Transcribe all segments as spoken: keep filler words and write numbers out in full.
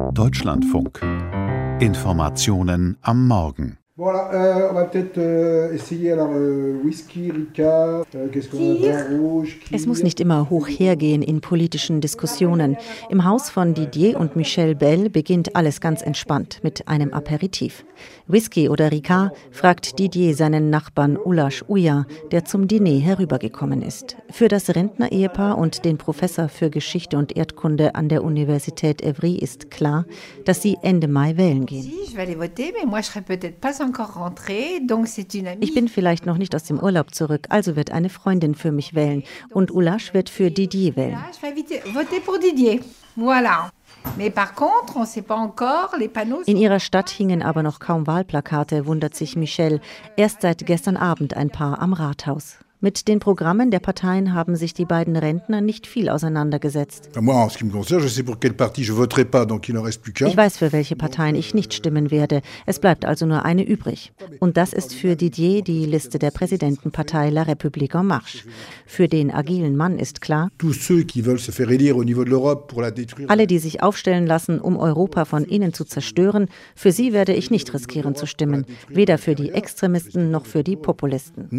Deutschlandfunk. Informationen am Morgen. Voilà, euh, on va peut-être euh, essayer alors euh, Whisky, Ricard, euh, qu'est-ce qu'on a vin rouge, Es muss nicht immer hoch hergehen in politischen Diskussionen. Im Haus von Didier und Michel Bell beginnt alles ganz entspannt mit einem Aperitif. Whisky oder Ricard, fragt Didier seinen Nachbarn Ulash Uya, der zum Diner herübergekommen ist. Für das Rentner-Ehepaar und den Professor für Geschichte und Erdkunde an der Universität Evry ist klar, dass sie Ende Mai wählen gehen. Ich bin vielleicht noch nicht aus dem Urlaub zurück, also wird eine Freundin für mich wählen. Und Ulash wird für Didier wählen. In ihrer Stadt hingen aber noch kaum Wahlplakate, wundert sich Michel. Erst seit gestern Abend ein paar am Rathaus. Mit den Programmen der Parteien haben sich die beiden Rentner nicht viel auseinandergesetzt. Ich weiß, für welche Parteien ich nicht stimmen werde. Es bleibt also nur eine übrig. Und das ist für Didier die Liste der Präsidentenpartei La République en Marche. Für den agilen Mann ist klar, alle, die sich aufstellen lassen, um Europa von innen zu zerstören, für sie werde ich nicht riskieren zu stimmen. Weder für die Extremisten noch für die Populisten.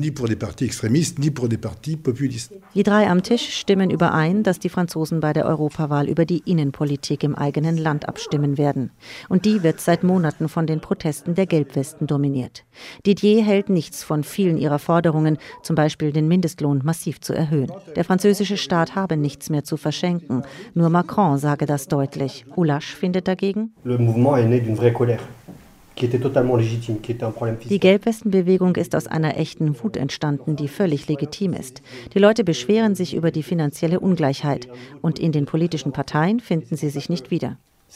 Die drei am Tisch stimmen überein, dass die Franzosen bei der Europawahl über die Innenpolitik im eigenen Land abstimmen werden. Und die wird seit Monaten von den Protesten der Gelbwesten dominiert. Didier hält nichts von vielen ihrer Forderungen, zum Beispiel den Mindestlohn massiv zu erhöhen. Der französische Staat habe nichts mehr zu verschenken. Nur Macron sage das deutlich. Ulash findet dagegen: Die Gelbwestenbewegung ist aus einer echten Wut entstanden, die völlig legitim ist. Die Leute beschweren sich über die finanzielle Ungleichheit. Und in den politischen Parteien finden sie sich nicht wieder.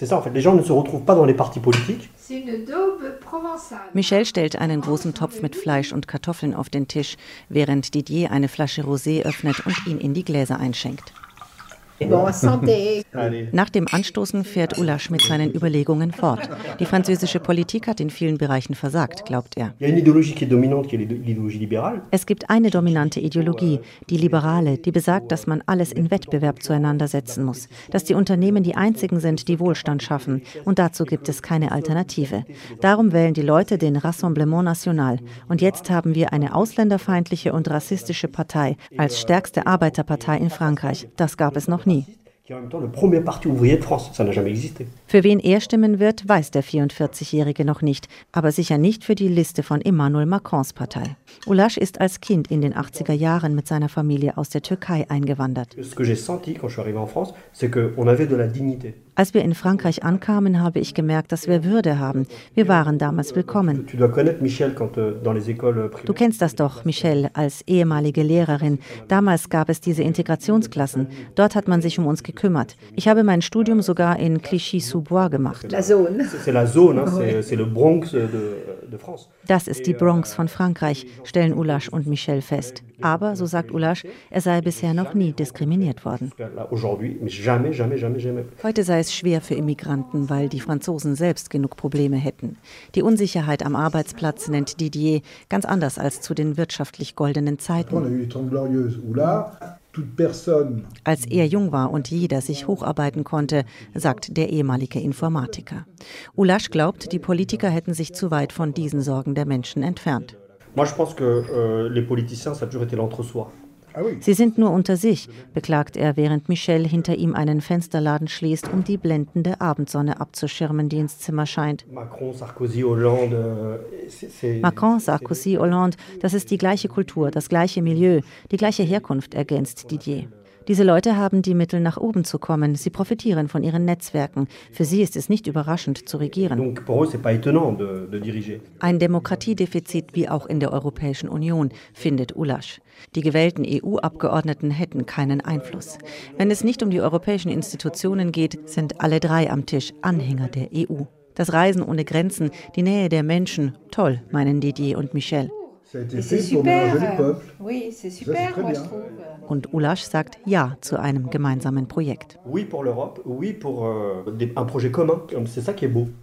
Michel stellt einen großen Topf mit Fleisch und Kartoffeln auf den Tisch, während Didier eine Flasche Rosé öffnet und ihn in die Gläser einschenkt. Nach dem Anstoßen fährt Ulash mit seinen Überlegungen fort. Die französische Politik hat in vielen Bereichen versagt, glaubt er. Es gibt eine dominante Ideologie, die liberale, die besagt, dass man alles in Wettbewerb zueinander setzen muss, dass die Unternehmen die einzigen sind, die Wohlstand schaffen. Und dazu gibt es keine Alternative. Darum wählen die Leute den Rassemblement National. Und jetzt haben wir eine ausländerfeindliche und rassistische Partei als stärkste Arbeiterpartei in Frankreich. Das gab es noch nie. Für wen er stimmen wird, weiß der vierundvierzigjährige noch nicht, aber sicher nicht für die Liste von Emmanuel Macrons Partei. Ulash ist als Kind in den achtziger Jahren mit seiner Familie aus der Türkei eingewandert. Als wir in Frankreich ankamen, habe ich gemerkt, dass wir Würde haben. Wir waren damals willkommen. Du kennst das doch, Michel, als ehemalige Lehrerin. Damals gab es diese Integrationsklassen. Dort hat man sich um uns gekümmert. Ich habe mein Studium sogar in Clichy-sous-Bois gemacht. Das ist die Bronx von Frankreich, stellen Ulash und Michel fest. Aber, so sagt Ulash, er sei bisher noch nie diskriminiert worden. Heute sei es schwer für Immigranten, weil die Franzosen selbst genug Probleme hätten. Die Unsicherheit am Arbeitsplatz nennt Didier ganz anders als zu den wirtschaftlich goldenen Zeiten. Als er jung war und jeder sich hocharbeiten konnte, sagt der ehemalige Informatiker. Ulash glaubt, die Politiker hätten sich zu weit von diesen Sorgen der Menschen entfernt. Sie sind nur unter sich, beklagt er, während Michel hinter ihm einen Fensterladen schließt, um die blendende Abendsonne abzuschirmen, die ins Zimmer scheint. Macron, Sarkozy, Hollande, das ist die gleiche Kultur, das gleiche Milieu, die gleiche Herkunft, ergänzt Didier. Diese Leute haben die Mittel, nach oben zu kommen. Sie profitieren von ihren Netzwerken. Für sie ist es nicht überraschend, zu regieren. Ein Demokratiedefizit wie auch in der Europäischen Union, findet Ulash. Die gewählten E U-Abgeordneten hätten keinen Einfluss. Wenn es nicht um die europäischen Institutionen geht, sind alle drei am Tisch Anhänger der E U. Das Reisen ohne Grenzen, die Nähe der Menschen, toll, meinen Didier und Michel. Und Ulash sagt Ja zu einem gemeinsamen Projekt. Oui pour l'Europe, oui pour euh, un projet commun, c'est ça qui est beau.